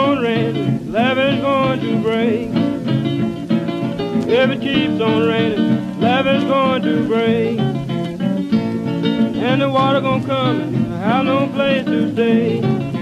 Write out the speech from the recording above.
on raining, levee's going to break. If it keeps on raining, levee's going to break. And the water gonna come and have no place to stay.